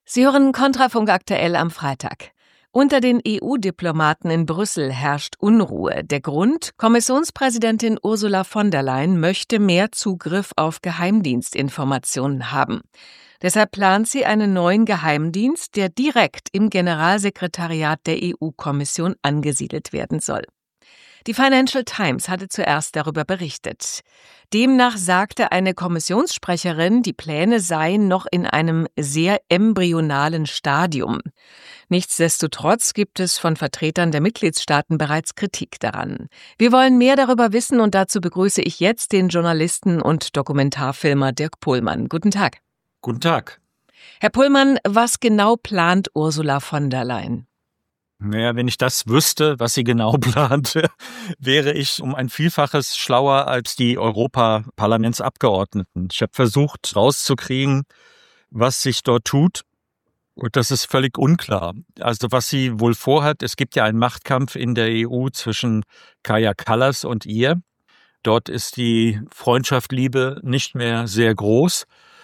Sie hören Kontrafunk aktuell am Freitag. Unter den EU-Diplomaten in Brüssel herrscht Unruhe. Der Grund: Kommissionspräsidentin Ursula von der Leyen möchte mehr Zugriff auf Geheimdienstinformationen haben. Deshalb plant sie einen neuen Geheimdienst, der direkt im Generalsekretariat der EU-Kommission angesiedelt werden soll. Die Financial Times hatte zuerst darüber berichtet. Demnach sagte eine Kommissionssprecherin, die Pläne seien noch in einem sehr embryonalen Stadium. Nichtsdestotrotz gibt es von Vertretern der Mitgliedstaaten bereits Kritik daran. Wir wollen mehr darüber wissen und dazu begrüße ich jetzt den Journalisten und Dokumentarfilmer Dirk Pohlmann. Guten Tag. Guten Tag. Herr Pohlmann, was genau plant Ursula von der Leyen? Naja, wenn ich das wüsste, was sie genau plant, wäre ich um ein Vielfaches schlauer als die Europaparlamentsabgeordneten. Ich habe versucht rauszukriegen, was sich dort tut. Und das ist völlig unklar. Also was sie wohl vorhat, es gibt ja einen Machtkampf in der EU zwischen Kaja Kallas und ihr. Dort ist die Freundschaft, Liebe nicht mehr sehr groß.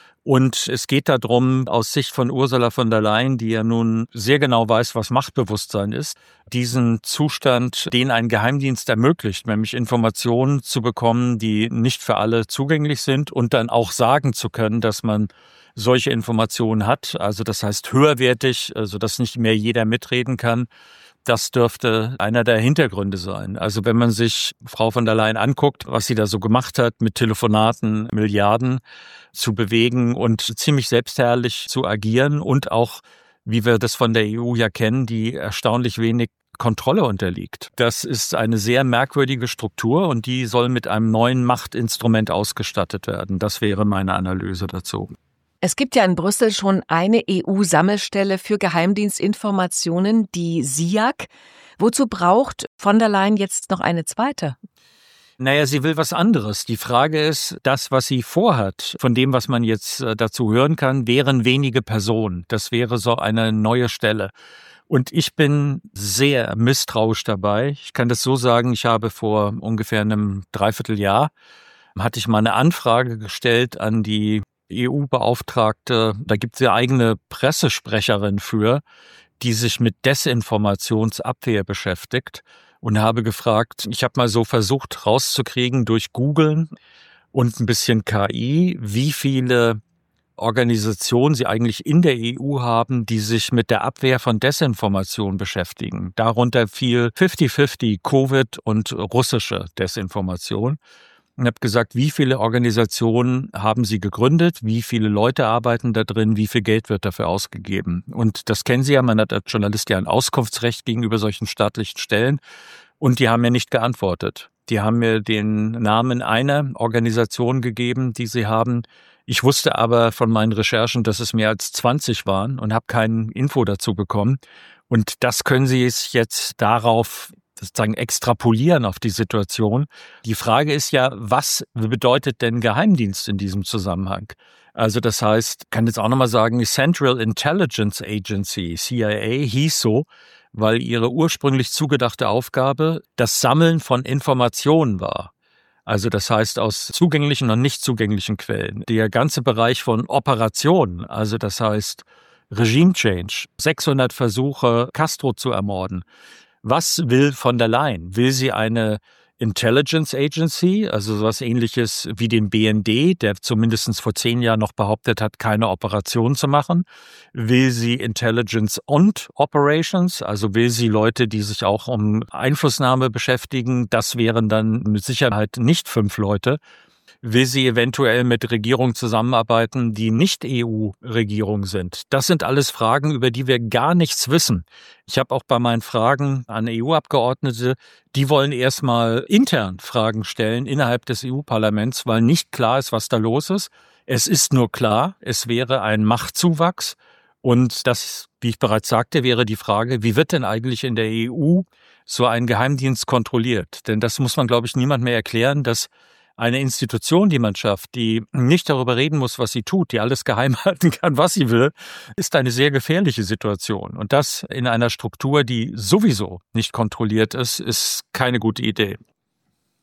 Und es geht darum, aus Sicht von Ursula von der Leyen, die ja nun sehr genau weiß, was Machtbewusstsein ist, diesen Zustand, den ein Geheimdienst ermöglicht, nämlich Informationen zu bekommen, die nicht für alle zugänglich sind und dann auch sagen zu können, dass man solche Informationen hat. Also das heißt höherwertig, also dass nicht mehr jeder mitreden kann. Das dürfte einer der Hintergründe sein. Also wenn man sich Frau von der Leyen anguckt, was sie da so gemacht hat, mit Telefonaten Milliarden zu bewegen und ziemlich selbstherrlich zu agieren und auch, wie wir das von der EU ja kennen, die erstaunlich wenig Kontrolle unterliegt. Das ist eine sehr merkwürdige Struktur und die soll mit einem neuen Machtinstrument ausgestattet werden. Das wäre meine Analyse dazu. Es gibt ja in Brüssel schon eine EU-Sammelstelle für Geheimdienstinformationen, die SIAG. Wozu braucht von der Leyen jetzt noch eine zweite? Naja, sie will was anderes. Die Frage ist, das, was sie vorhat, von dem, was man jetzt dazu hören kann, wären wenige Personen. Das wäre so eine neue Stelle. Und ich bin sehr misstrauisch dabei. Ich kann das so sagen, ich habe vor ungefähr einem Dreivierteljahr, hatte ich mal eine Anfrage gestellt an die EU-Beauftragte, da gibt es ja eigene Pressesprecherin für, die sich mit Desinformationsabwehr beschäftigt und habe gefragt, ich habe mal so versucht rauszukriegen durch Googlen und ein bisschen KI, wie viele Organisationen sie eigentlich in der EU haben, die sich mit der Abwehr von Desinformation beschäftigen. Darunter fiel 50-50 Covid und russische Desinformation. Und habe gesagt, wie viele Organisationen haben Sie gegründet, wie viele Leute arbeiten da drin, wie viel Geld wird dafür ausgegeben. Und das kennen Sie ja, man hat als Journalist ja ein Auskunftsrecht gegenüber solchen staatlichen Stellen und die haben mir nicht geantwortet. Die haben mir den Namen einer Organisation gegeben, die sie haben. Ich wusste aber von meinen Recherchen, dass es mehr als 20 waren und habe keine Info dazu bekommen. Und das können Sie jetzt darauf sozusagen extrapolieren auf die Situation. Die Frage ist ja, was bedeutet denn Geheimdienst in diesem Zusammenhang? Also das heißt, kann jetzt auch nochmal sagen, Central Intelligence Agency, CIA, hieß so, weil ihre ursprünglich zugedachte Aufgabe das Sammeln von Informationen war. Also das heißt aus zugänglichen und nicht zugänglichen Quellen. Der ganze Bereich von Operationen, also das heißt Regime Change, 600 Versuche, Castro zu ermorden. Was will von der Leyen? Will sie eine Intelligence Agency, also sowas Ähnliches wie den BND, der zumindest vor 10 Jahren noch behauptet hat, keine Operation zu machen? Will sie Intelligence und Operations, also will sie Leute, die sich auch um Einflussnahme beschäftigen? Das wären dann mit Sicherheit nicht 5 Leute. Will sie eventuell mit Regierungen zusammenarbeiten, die nicht EU-Regierungen sind? Das sind alles Fragen, über die wir gar nichts wissen. Ich habe auch bei meinen Fragen an EU-Abgeordnete, die wollen erstmal intern Fragen stellen innerhalb des EU-Parlaments, weil nicht klar ist, was da los ist. Es ist nur klar, es wäre ein Machtzuwachs. Und das, wie ich bereits sagte, wäre die Frage, wie wird denn eigentlich in der EU so ein Geheimdienst kontrolliert? Denn das muss man, glaube ich, niemand mehr erklären, dass eine Institution, die man schafft, die nicht darüber reden muss, was sie tut, die alles geheim halten kann, was sie will, ist eine sehr gefährliche Situation. Und das in einer Struktur, die sowieso nicht kontrolliert ist, ist keine gute Idee.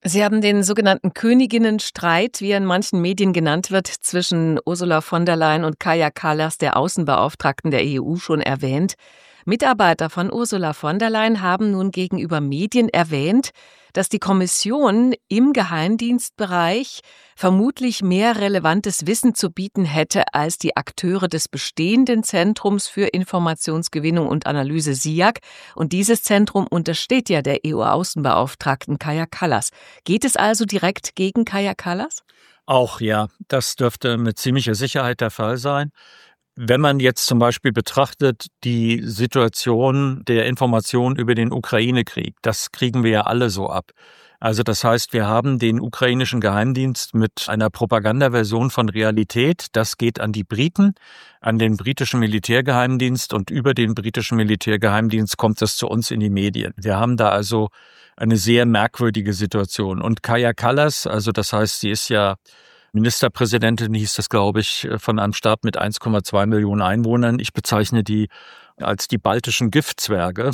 Sie haben den sogenannten Königinnenstreit, wie er in manchen Medien genannt wird, zwischen Ursula von der Leyen und Kaja Kallas, der Außenbeauftragten der EU, schon erwähnt. Mitarbeiter von Ursula von der Leyen haben nun gegenüber Medien erwähnt, dass die Kommission im Geheimdienstbereich vermutlich mehr relevantes Wissen zu bieten hätte als die Akteure des bestehenden Zentrums für Informationsgewinnung und Analyse SIAG. Und dieses Zentrum untersteht ja der EU-Außenbeauftragten Kaja Kallas. Geht es also direkt gegen Kaja Kallas? Auch ja, das dürfte mit ziemlicher Sicherheit der Fall sein. Wenn man jetzt zum Beispiel betrachtet, die Situation der Information über den Ukraine-Krieg, das kriegen wir ja alle so ab. Also das heißt, wir haben den ukrainischen Geheimdienst mit einer Propagandaversion von Realität. Das geht an die Briten, an den britischen Militärgeheimdienst, und über den britischen Militärgeheimdienst kommt es zu uns in die Medien. Wir haben da also eine sehr merkwürdige Situation. Und Kaja Kallas, also das heißt, sie ist ja Ministerpräsidentin, hieß das, glaube ich, von einem Staat mit 1,2 Millionen Einwohnern. Ich bezeichne die als die baltischen Giftzwerge.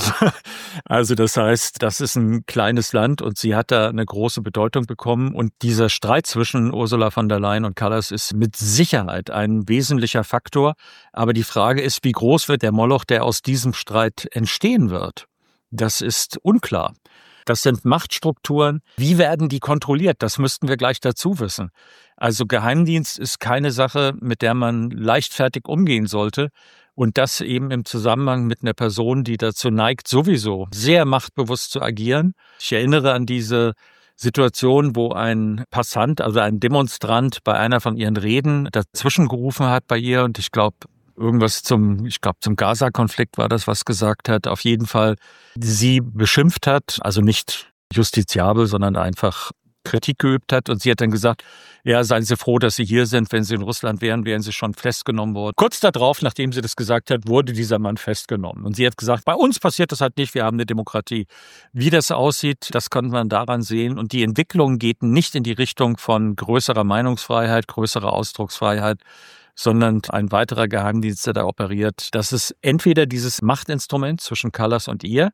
Also das heißt, das ist ein kleines Land und sie hat da eine große Bedeutung bekommen. Und dieser Streit zwischen Ursula von der Leyen und Kallas ist mit Sicherheit ein wesentlicher Faktor. Aber die Frage ist, wie groß wird der Moloch, der aus diesem Streit entstehen wird? Das ist unklar. Das sind Machtstrukturen. Wie werden die kontrolliert? Das müssten wir gleich dazu wissen. Also Geheimdienst ist keine Sache, mit der man leichtfertig umgehen sollte. Und das eben im Zusammenhang mit einer Person, die dazu neigt, sowieso sehr machtbewusst zu agieren. Ich erinnere an diese Situation, wo ein Passant, also ein Demonstrant bei einer von ihren Reden dazwischen gerufen hat bei ihr. Und ich glaube, irgendwas zum Gaza-Konflikt war das, was gesagt hat. Auf jeden Fall sie beschimpft hat, also nicht justiziabel, sondern einfach Kritik geübt hat. Und sie hat dann gesagt, ja, seien Sie froh, dass Sie hier sind. Wenn Sie in Russland wären, wären Sie schon festgenommen worden. Kurz darauf, nachdem sie das gesagt hat, wurde dieser Mann festgenommen. Und sie hat gesagt, bei uns passiert das halt nicht, wir haben eine Demokratie. Wie das aussieht, das kann man daran sehen. Und die Entwicklung geht nicht in die Richtung von größerer Meinungsfreiheit, größerer Ausdrucksfreiheit, sondern ein weiterer Geheimdienst, der da operiert. Das ist entweder dieses Machtinstrument zwischen Kallas und ihr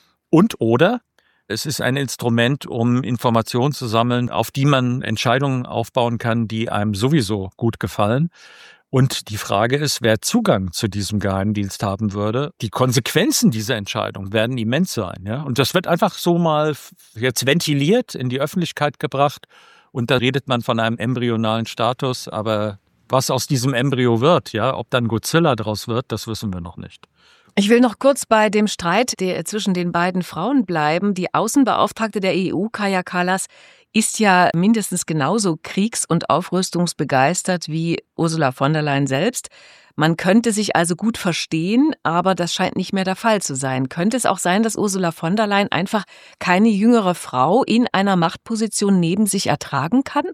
oder es ist ein Instrument, um Informationen zu sammeln, auf die man Entscheidungen aufbauen kann, die einem sowieso gut gefallen. Und die Frage ist, wer Zugang zu diesem Geheimdienst haben würde. Die Konsequenzen dieser Entscheidung werden immens sein. Ja? Und das wird einfach so mal jetzt ventiliert, in die Öffentlichkeit gebracht. Und da redet man von einem embryonalen Status. Aber was aus diesem Embryo wird, ja, ob dann Godzilla draus wird, das wissen wir noch nicht. Ich will noch kurz bei dem Streit zwischen den beiden Frauen bleiben. Die Außenbeauftragte der EU, Kaja Kallas, ist ja mindestens genauso kriegs- und aufrüstungsbegeistert wie Ursula von der Leyen selbst. Man könnte sich also gut verstehen, aber das scheint nicht mehr der Fall zu sein. Könnte es auch sein, dass Ursula von der Leyen einfach keine jüngere Frau in einer Machtposition neben sich ertragen kann?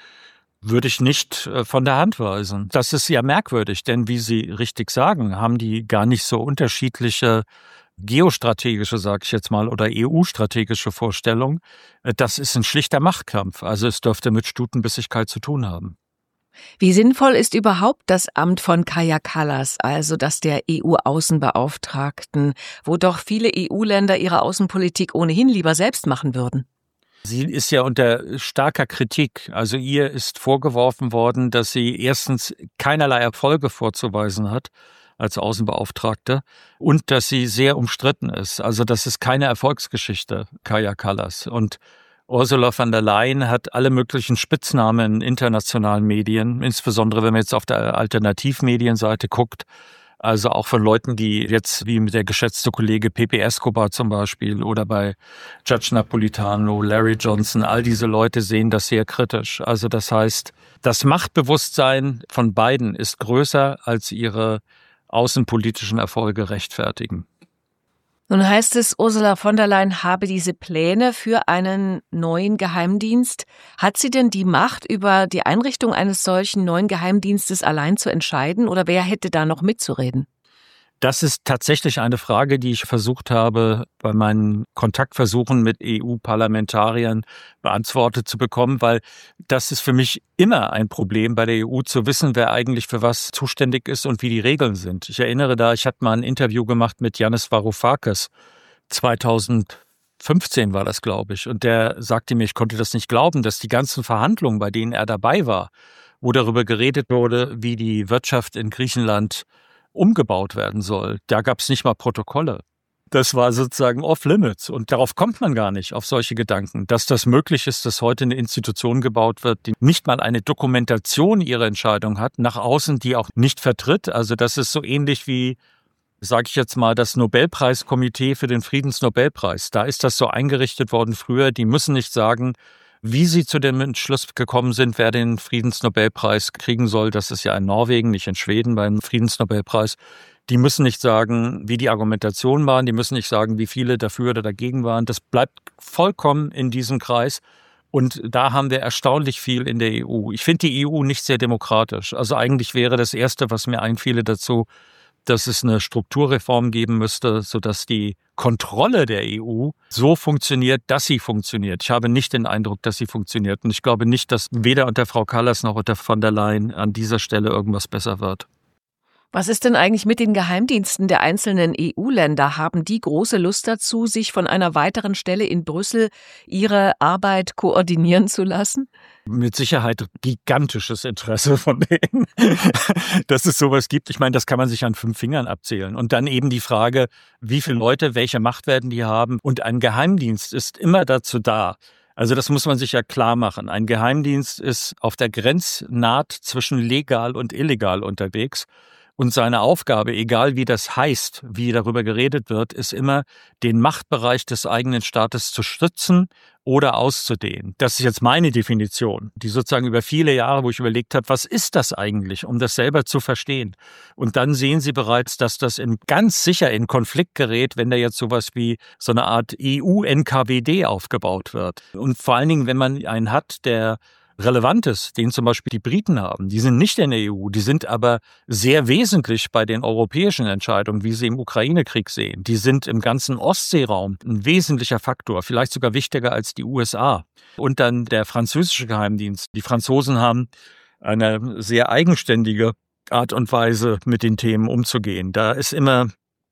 Würde ich nicht von der Hand weisen. Das ist ja merkwürdig, denn wie Sie richtig sagen, haben die gar nicht so unterschiedliche geostrategische, sage ich jetzt mal, oder EU-strategische Vorstellungen. Das ist ein schlichter Machtkampf. Also es dürfte mit Stutenbissigkeit zu tun haben. Wie sinnvoll ist überhaupt das Amt von Kaja Kallas, also das der EU-Außenbeauftragten, wo doch viele EU-Länder ihre Außenpolitik ohnehin lieber selbst machen würden? Sie ist ja unter starker Kritik. Also ihr ist vorgeworfen worden, dass sie erstens keinerlei Erfolge vorzuweisen hat als Außenbeauftragte und dass sie sehr umstritten ist. Also das ist keine Erfolgsgeschichte, Kaja Kallas. Und Ursula von der Leyen hat alle möglichen Spitznamen in internationalen Medien, insbesondere wenn man jetzt auf der Alternativmedienseite guckt. Also auch von Leuten, die jetzt, wie der geschätzte Kollege Pepe Escobar zum Beispiel oder bei Judge Napolitano, Larry Johnson, all diese Leute sehen das sehr kritisch. Also das heißt, das Machtbewusstsein von beiden ist größer, als ihre außenpolitischen Erfolge rechtfertigen. Nun heißt es, Ursula von der Leyen habe diese Pläne für einen neuen Geheimdienst. Hat sie denn die Macht, über die Einrichtung eines solchen neuen Geheimdienstes allein zu entscheiden, oder wer hätte da noch mitzureden? Das ist tatsächlich eine Frage, die ich versucht habe, bei meinen Kontaktversuchen mit EU-Parlamentariern beantwortet zu bekommen, weil das ist für mich immer ein Problem bei der EU, zu wissen, wer eigentlich für was zuständig ist und wie die Regeln sind. Ich erinnere da, ich hatte mal ein Interview gemacht mit Yanis Varoufakis 2014 2015 war das, glaube ich. Und der sagte mir, ich konnte das nicht glauben, dass die ganzen Verhandlungen, bei denen er dabei war, wo darüber geredet wurde, wie die Wirtschaft in Griechenland umgebaut werden soll, da gab es nicht mal Protokolle. Das war sozusagen off-limits. Und darauf kommt man gar nicht, auf solche Gedanken, dass das möglich ist, dass heute eine Institution gebaut wird, die nicht mal eine Dokumentation ihrer Entscheidung hat, nach außen, die auch nicht vertritt. Also das ist so ähnlich wie, sage ich jetzt mal, das Nobelpreiskomitee für den Friedensnobelpreis. Da ist das so eingerichtet worden früher. Die müssen nicht sagen, wie sie zu dem Entschluss gekommen sind, wer den Friedensnobelpreis kriegen soll. Das ist ja in Norwegen, nicht in Schweden beim Friedensnobelpreis. Die müssen nicht sagen, wie die Argumentationen waren. Die müssen nicht sagen, wie viele dafür oder dagegen waren. Das bleibt vollkommen in diesem Kreis. Und da haben wir erstaunlich viel in der EU. Ich finde die EU nicht sehr demokratisch. Also eigentlich wäre das Erste, was mir einfiele dazu, dass es eine Strukturreform geben müsste, sodass die Kontrolle der EU so funktioniert, dass sie funktioniert. Ich habe nicht den Eindruck, dass sie funktioniert. Und ich glaube nicht, dass weder unter Frau Kallas noch unter von der Leyen an dieser Stelle irgendwas besser wird. Was ist denn eigentlich mit den Geheimdiensten der einzelnen EU-Länder? Haben die große Lust dazu, sich von einer weiteren Stelle in Brüssel ihre Arbeit koordinieren zu lassen? Mit Sicherheit gigantisches Interesse von denen, dass es sowas gibt. Ich meine, das kann man sich an 5 Fingern abzählen. Und dann eben die Frage, wie viele Leute, welche Macht werden die haben? Und ein Geheimdienst ist immer dazu da. Also das muss man sich ja klar machen. Ein Geheimdienst ist auf der Grenznaht zwischen legal und illegal unterwegs. Und seine Aufgabe, egal wie das heißt, wie darüber geredet wird, ist immer, den Machtbereich des eigenen Staates zu stützen oder auszudehnen. Das ist jetzt meine Definition, die sozusagen über viele Jahre, wo ich überlegt habe, was ist das eigentlich, um das selber zu verstehen. Und dann sehen Sie bereits, dass das ganz sicher in Konflikt gerät, wenn da jetzt sowas wie so eine Art EU-NKWD aufgebaut wird. Und vor allen Dingen, wenn man einen hat, der Relevantes, den zum Beispiel die Briten haben. Die sind nicht in der EU, die sind aber sehr wesentlich bei den europäischen Entscheidungen, wie sie im Ukraine-Krieg sehen. Die sind im ganzen Ostseeraum ein wesentlicher Faktor, vielleicht sogar wichtiger als die USA. Und dann der französische Geheimdienst. Die Franzosen haben eine sehr eigenständige Art und Weise, mit den Themen umzugehen. Da ist immer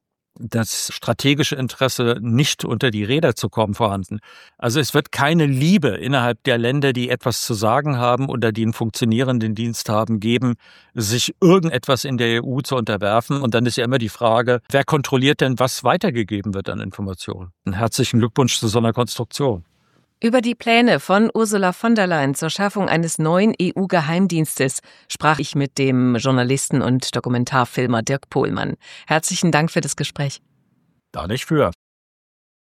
das strategische Interesse, nicht unter die Räder zu kommen, vorhanden. Also es wird keine Liebe innerhalb der Länder, die etwas zu sagen haben oder die einen funktionierenden Dienst haben, geben, sich irgendetwas in der EU zu unterwerfen. Und dann ist ja immer die Frage, wer kontrolliert denn, was weitergegeben wird an Informationen? Herzlichen Glückwunsch zu so einer Konstruktion. Über die Pläne von Ursula von der Leyen zur Schaffung eines neuen EU-Geheimdienstes sprach ich mit dem Journalisten und Dokumentarfilmer Dirk Pohlmann. Herzlichen Dank für das Gespräch. Da nicht für.